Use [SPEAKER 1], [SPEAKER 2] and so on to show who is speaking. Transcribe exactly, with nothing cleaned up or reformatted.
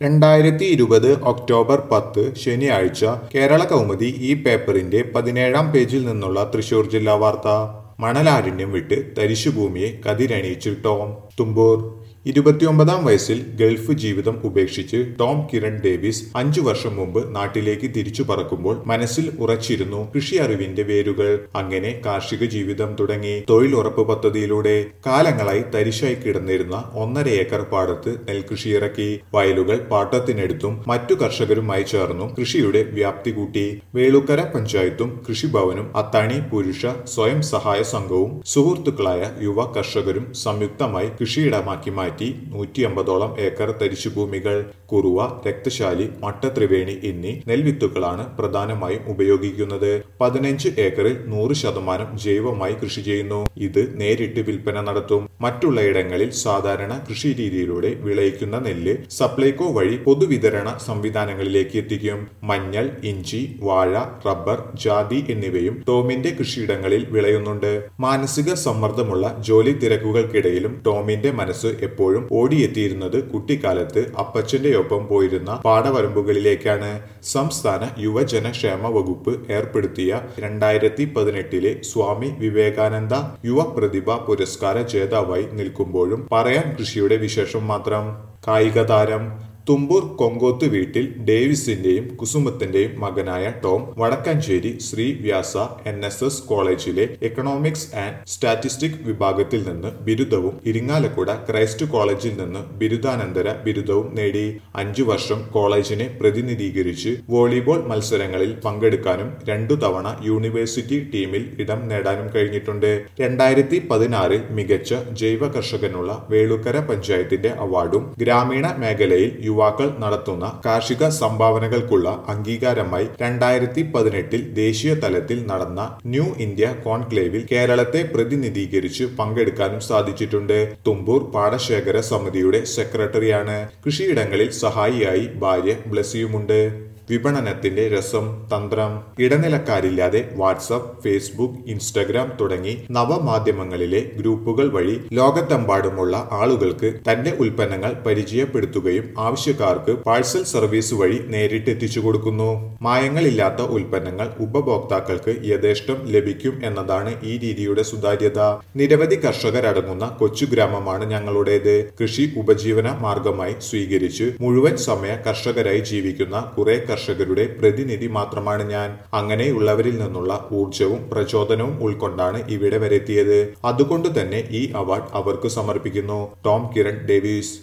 [SPEAKER 1] രണ്ടായിരത്തി ഇരുപത് ഒക്ടോബർ പത്ത് ശനിയാഴ്ച കേരള കൗമുദി ഈ പേപ്പറിന്റെ പതിനേഴാം പേജിൽ നിന്നുള്ള തൃശൂർ ജില്ലാ വാർത്ത. മണലാരണ്യം വിട്ട് തരിശുഭൂമിയെ കതിരണിയിച്ച് ടോം. തുമ്പൂർ. ഇരുപത്തിയൊമ്പതാം വയസ്സിൽ ഗൾഫ് ജീവിതം ഉപേക്ഷിച്ച് ടോം കിരൺ ഡേവിസ് അഞ്ചു വർഷം മുമ്പ് നാട്ടിലേക്ക് തിരിച്ചു പറക്കുമ്പോൾ മനസ്സിൽ ഉറച്ചിരുന്നു കൃഷി അറിവിന്റെ വേരുകൾ. അങ്ങനെ കാർഷിക ജീവിതം തുടങ്ങി. തൊഴിലുറപ്പ് പദ്ധതിയിലൂടെ കാലങ്ങളായി തരിശായി കിടന്നിരുന്ന ഒന്നര ഏക്കർ പാടത്ത് നെൽകൃഷി ഇറക്കി. വയലുകൾ പാട്ടത്തിനെടുത്തും മറ്റു കർഷകരുമായി ചേർന്നും കൃഷിയുടെ വ്യാപ്തി കൂട്ടി. വേളൂക്കര പഞ്ചായത്തും കൃഷിഭവനും അത്താണി പുരുഷ സ്വയം സഹായ സംഘവും സുഹൃത്തുക്കളായ യുവ കർഷകരും സംയുക്തമായി കൃഷിയിടമാക്കി മാറ്റി നൂറ്റി അമ്പതോളം ഏക്കർ തരിശുഭൂമികൾ. കുറുവ, രക്തശാലി, മട്ടത്രിവേണി എന്നീ നെൽവിത്തുകളാണ് പ്രധാനമായും ഉപയോഗിക്കുന്നത്. പതിനഞ്ച് ഏക്കറിൽ നൂറ് ശതമാനം ജൈവമായി കൃഷി ചെയ്യുന്നു. ഇത് നേരിട്ട് വിൽപ്പന നടത്തും. മറ്റുള്ള ഇടങ്ങളിൽ സാധാരണ കൃഷി രീതിയിലൂടെ വിളയിക്കുന്ന നെല്ല് സപ്ലൈകോ വഴി പൊതുവിതരണ സംവിധാനങ്ങളിലേക്ക് എത്തിക്കും. മഞ്ഞൾ, ഇഞ്ചി, വാഴ, റബ്ബർ, ജാതി എന്നിവയും ടോമിന്റെ കൃഷിയിടങ്ങളിൽ വിളയുന്നുണ്ട്. മാനസിക സമ്മർദ്ദമുള്ള ജോലി തിരക്കുകൾക്കിടയിലും ടോമിന്റെ മനസ്സ് എപ്പോഴും ഓടിയെത്തിയിരുന്നത് കുട്ടിക്കാലത്ത് അപ്പച്ചന്റെ ഒപ്പം പോയിരുന്ന പാടവരമ്പുകളിലേക്കാണ്. സംസ്ഥാന യുവജന ക്ഷേമ വകുപ്പ് ഏർപ്പെടുത്തിയ രണ്ടായിരത്തി പതിനെട്ടിലെ സ്വാമി വിവേകാനന്ദ യുവ പ്രതിഭ പുരസ്കാര ജേതാവായി നിൽക്കുമ്പോഴും പറയാൻ കൃഷിയുടെ വിശേഷം മാത്രം. കായിക താരം. തുമ്പൂർ കൊങ്കോത്ത് വീട്ടിൽ ഡേവിസിന്റെയും കുസുമത്തിന്റെയും മകനായ Tom Vadakkancheri Sree Vyasa N S S കോളേജിലെ എക്കണോമിക്സ് ആൻഡ് സ്റ്റാറ്റിസ്റ്റിക് വിഭാഗത്തിൽ നിന്ന് ബിരുദവും ഇരിങ്ങാലക്കുട ക്രൈസ്റ്റ് കോളേജിൽ നിന്ന് ബിരുദാനന്തര ബിരുദവും നേടി. അഞ്ചു വർഷം കോളേജിനെ പ്രതിനിധീകരിച്ച് വോളിബോൾ മത്സരങ്ങളിൽ പങ്കെടുക്കാനും രണ്ടു തവണ യൂണിവേഴ്സിറ്റി ടീമിൽ ഇടം നേടാനും കഴിഞ്ഞിട്ടുണ്ട്. രണ്ടായിരത്തി പതിനാറിൽ മികച്ച ജൈവ കർഷകനുള്ള വേളൂക്കര പഞ്ചായത്തിന്റെ അവാർഡും ഗ്രാമീണ മേഖലയിൽ യുവാക്കൾ നടത്തുന്ന കാർഷിക സംഭാവനകൾക്കുള്ള അംഗീകാരമായി രണ്ടായിരത്തി പതിനെട്ടിൽ ദേശീയ തലത്തിൽ നടന്ന ന്യൂ ഇന്ത്യ കോൺക്ലേവിൽ കേരളത്തെ പ്രതിനിധീകരിച്ച് പങ്കെടുക്കാനും സാധിച്ചിട്ടുണ്ട്. തുമ്പൂർ പാടശേഖര സമിതിയുടെ സെക്രട്ടറിയാണ്. കൃഷിയിടങ്ങളിൽ സഹായിയായി ഭാര്യ ബ്ലസിയുമുണ്ട്. വിപണനത്തിന്റെ രസം, തന്ത്രം. ഇടനിലക്കാരില്ലാതെ വാട്സ്ആപ്പ്, ഫേസ്ബുക്ക്, ഇൻസ്റ്റഗ്രാം തുടങ്ങി നവമാധ്യമങ്ങളിലെ ഗ്രൂപ്പുകൾ വഴി ലോകത്തെമ്പാടുമുള്ള ആളുകൾക്ക് തന്റെ ഉൽപ്പന്നങ്ങൾ പരിചയപ്പെടുത്തുകയും ആവശ്യക്കാർക്ക് പാഴ്സൽ സർവീസ് വഴി നേരിട്ട് എത്തിച്ചു കൊടുക്കുന്നു. മായങ്ങളില്ലാത്ത ഉൽപ്പന്നങ്ങൾ ഉപഭോക്താക്കൾക്ക് യഥേഷ്ടം ലഭിക്കും എന്നതാണ് ഈ രീതിയുടെ സുതാര്യത. നിരവധി കർഷകരടങ്ങുന്ന കൊച്ചു ഗ്രാമമാണ് ഞങ്ങളുടേത്. കൃഷി ഉപജീവന മാർഗമായി സ്വീകരിച്ച് മുഴുവൻ സമയ കർഷകരായി ജീവിക്കുന്ന കുറെ കർഷകരുടെ പ്രതിനിധി മാത്രമാണ് ഞാൻ. അങ്ങനെയുള്ളവരിൽ നിന്നുള്ള ഊർജവും പ്രചോദനവും ഉൾക്കൊണ്ടാണ് ഇവിടെ വരെത്തിയത്. അതുകൊണ്ട് തന്നെ ഈ അവാർഡ് അവർക്ക് സമർപ്പിക്കുന്നു. Tom Kiran Davis.